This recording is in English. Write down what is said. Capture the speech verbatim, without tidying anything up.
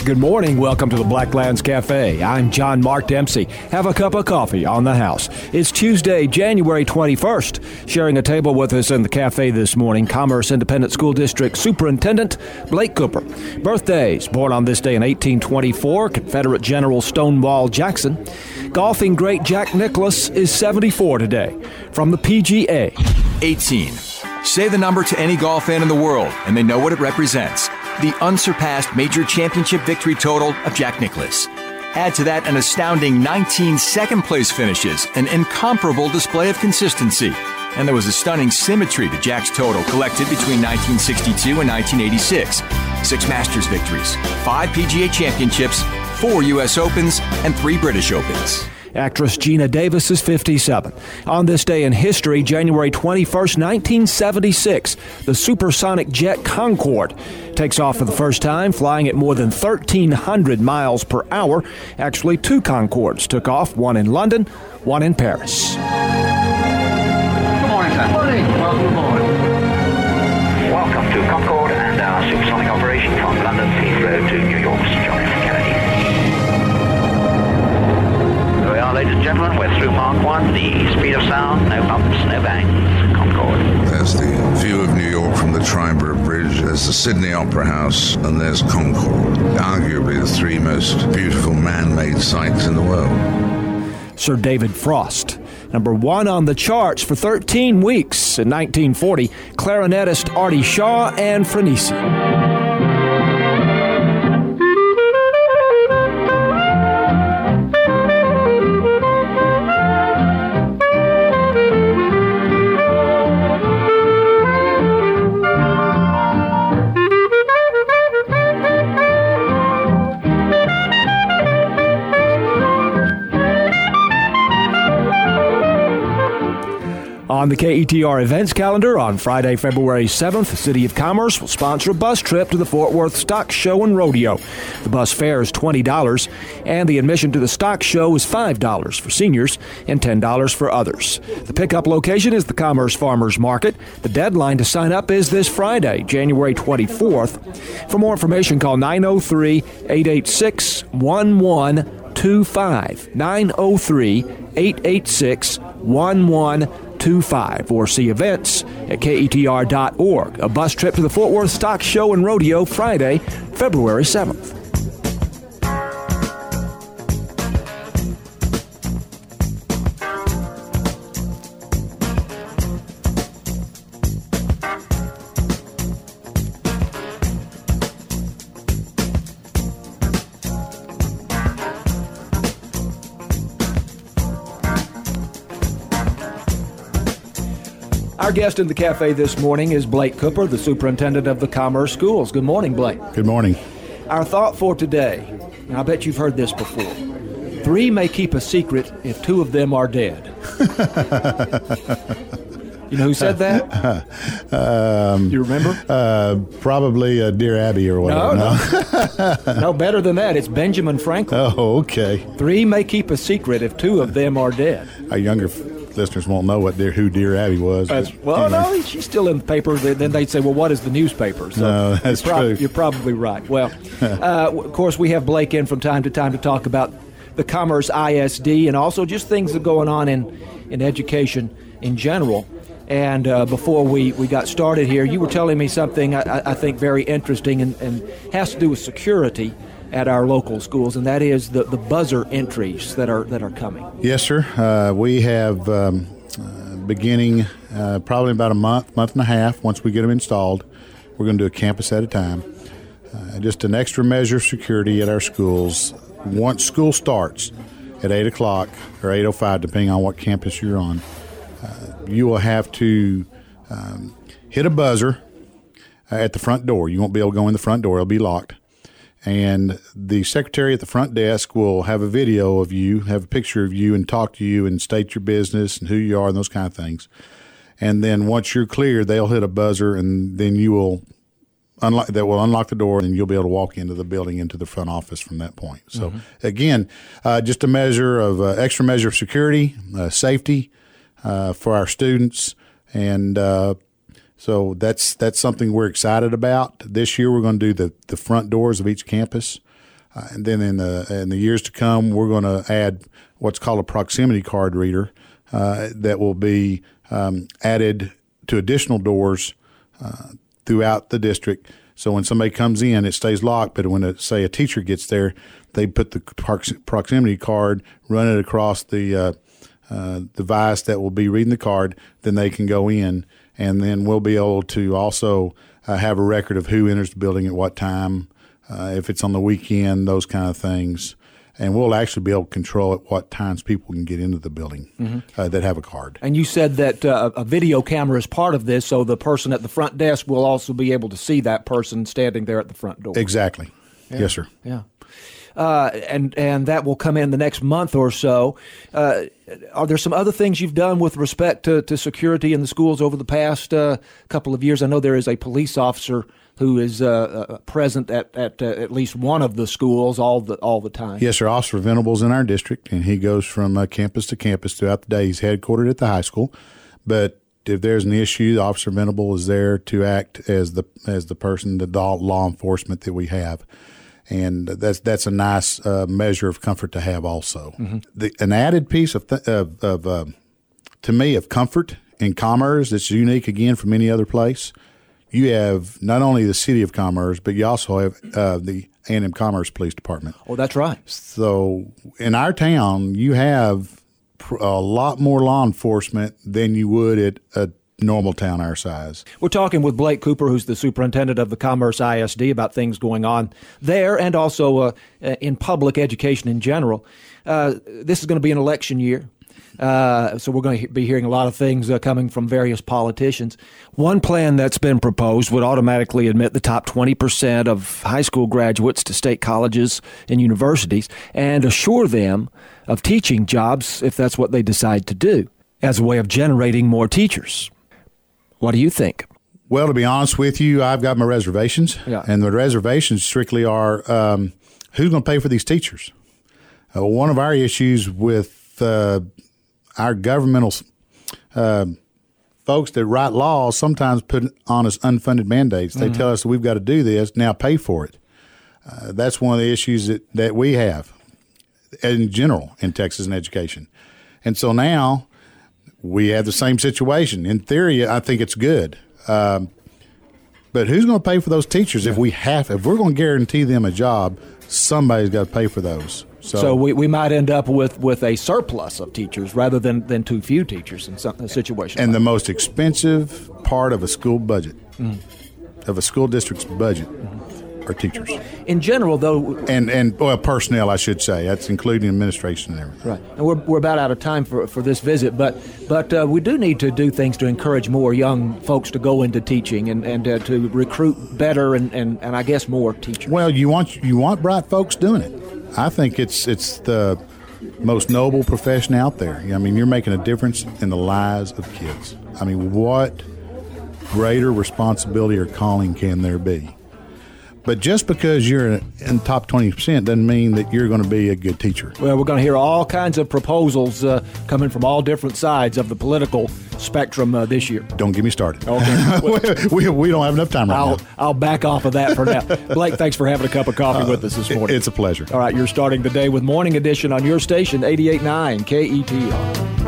Good morning. Welcome to the Blacklands Cafe. I'm John Mark Dempsey. Have a cup of coffee on the house. It's Tuesday, January twenty-first. Sharing a table with us in the cafe this morning, Commerce Independent School District Superintendent Blake Cooper. Birthdays: born on this day in eighteen twenty-four, Confederate General Stonewall Jackson. Golfing great Jack Nicklaus is seventy-four today. From the P G A. eighteen. Say the number to any golf fan in the world, and they know what it represents. The unsurpassed major championship victory total of Jack Nicklaus. Add to that an astounding nineteen second-place finishes, an incomparable display of consistency. And there was a stunning symmetry to Jack's total collected between nineteen sixty-two and nineteen eighty-six. Six Masters victories, five P G A championships, four U S Opens, and three British Opens. Actress Gina Davis is fifty-seven. On this day in history, January twenty-first, nineteen seventy-six, the supersonic jet Concorde takes off for the first time, flying at more than thirteen hundred miles per hour. Actually, two Concordes took off, one in London, one in Paris. Good morning, sir. Good morning. Welcome aboard. Welcome to Concorde and our supersonic operation from London Heathrow to New York's John F. Kennedy. There we are, ladies and gentlemen. We're through Mark one, the speed of sound, no bumps, no bangs. Concorde. There's the view of New York from the Triborough Bridge. There's the Sydney Opera House, and there's Concorde, arguably the three most beautiful man-made sights in the world. Sir David Frost. Number one on the charts for thirteen weeks in nineteen forty, clarinetist Artie Shaw and Franisi. On the K E T R events calendar, on Friday, February seventh, the City of Commerce will sponsor a bus trip to the Fort Worth Stock Show and Rodeo. The bus fare is twenty dollars, and the admission to the stock show is five dollars for seniors and ten dollars for others. The pickup location is the Commerce Farmers Market. The deadline to sign up is this Friday, January twenty-fourth. For more information, call nine oh three, eight eight six, one one two five, nine oh three, eight eight six, one one two five, or see events at K E T R dot org. A bus trip to the Fort Worth Stock Show and Rodeo, Friday, February seventh. Our guest in the cafe this morning is Blake Cooper, the superintendent of the Commerce Schools. Good morning, Blake. Good morning. Our thought for today, and I bet you've heard this before: three may keep a secret if two of them are dead. You know who said that? um, you remember? Uh, probably uh, Dear Abby or whatever. No, no. No, better than that. It's Benjamin Franklin. Oh, okay. Three may keep a secret if two of them are dead. Our younger f- listeners won't know what dear, who Dear Abby was. That's, but, well, you know. no, she's still in the paper. Then they'd say, well, what is the newspaper? So no, that's you're prob- true. You're probably right. Well, uh, of course, we have Blake in from time to time to talk about the Commerce I S D and also just things that are going on in, in education in general. And uh, before we, we got started here, you were telling me something I, I think very interesting and, and has to do with security at our local schools, and that is the, the buzzer entries that are that are coming. Yes, sir. Uh, we have um, uh, beginning uh, probably about a month, month and a half. Once we get them installed, we're going to do a campus at a time. Uh, just an extra measure of security at our schools. Once school starts at eight o'clock or eight oh five, depending on what campus you're on, uh, you will have to um, hit a buzzer uh, at the front door. You won't be able to go in the front door. It'll be locked. And the secretary at the front desk will have a video of you, have a picture of you, and talk to you and state your business and who you are and those kind of things. And then once you're clear, they'll hit a buzzer, and then you will unlock, that will unlock the door, and you'll be able to walk into the building, into the front office from that point. So, mm-hmm. again, uh, just a measure of uh, extra measure of security, uh, safety uh, for our students, and uh, so that's that's something we're excited about. This year we're going to do the, the front doors of each campus. Uh, and then in the in the years to come, we're going to add what's called a proximity card reader uh, that will be um, added to additional doors uh, throughout the district. So when somebody comes in, it stays locked. But when, a, say, a teacher gets there, they put the prox- proximity card, run it across the uh, uh, device that will be reading the card. Then they can go in, and then we'll be able to also uh, have a record of who enters the building at what time, uh, if it's on the weekend, those kind of things. And we'll actually be able to control at what times people can get into the building mm-hmm. uh, that have a card. And you said that uh, a video camera is part of this, so the person at the front desk will also be able to see that person standing there at the front door. Exactly. Yeah. Yes, sir. Yeah. Uh, and and that will come in the next month or so. Uh, are there some other things you've done with respect to, to security in the schools over the past uh, couple of years? I know there is a police officer who is uh, uh, present at at, uh, at least one of the schools all the all the time. Yes, sir. Officer Venable's in our district, and he goes from uh, campus to campus throughout the day. He's headquartered at the high school, but if there's an issue, Officer Venable is there to act as the as the person, the law enforcement that we have. And that's that's a nice uh, measure of comfort to have also. Mm-hmm. The, an added piece of, th- of, of uh, to me, of comfort in Commerce that's unique, again, from any other place. You have not only the City of Commerce, but you also have uh, the A and M Commerce Police Department. Oh, that's right. So in our town, you have pr- a lot more law enforcement than you would at a normal town our size. We're talking with Blake Cooper, who's the superintendent of the Commerce I S D, about things going on there and also uh, in public education in general. Uh, this is going to be an election year, uh, so we're going to be hearing a lot of things uh, coming from various politicians. One plan that's been proposed would automatically admit the top twenty percent of high school graduates to state colleges and universities and assure them of teaching jobs if that's what they decide to do, as a way of generating more teachers. What do you think? Well, to be honest with you, I've got my reservations, yeah. and the reservations strictly are um, who's going to pay for these teachers? Uh, one of our issues with uh, our governmental uh, folks that write laws sometimes put on us unfunded mandates. They mm-hmm. tell us that we've got to do this, now pay for it. Uh, that's one of the issues that, that we have in general in Texas in education. And so now we have the same situation. In theory, I think it's good. Um, but who's going to pay for those teachers if we have, if we're going to guarantee them a job, somebody's got to pay for those. So, so we, we might end up with, with a surplus of teachers rather than, than too few teachers in some a situation. And like the most expensive part of a school budget, mm. of a school district's budget, mm-hmm. are teachers. In general, though, and and well, personnel, I should say. That's including administration and everything. Right. And we're we're about out of time for, for this visit, but but uh, we do need to do things to encourage more young folks to go into teaching and and uh, to recruit better and, and, and I guess more teachers. Well, you want you want bright folks doing it. I think it's it's the most noble profession out there. I mean, you're making a difference in the lives of kids. I mean, what greater responsibility or calling can there be? But just because you're in the top twenty percent doesn't mean that you're going to be a good teacher. Well, we're going to hear all kinds of proposals uh, coming from all different sides of the political spectrum uh, this year. Don't get me started. Okay. we, we don't have enough time right I'll, now. I'll back off of that for now. Blake, thanks for having a cup of coffee uh, with us this morning. It's a pleasure. All right, you're starting the day with Morning Edition on your station, eighty-eight point nine K E T R.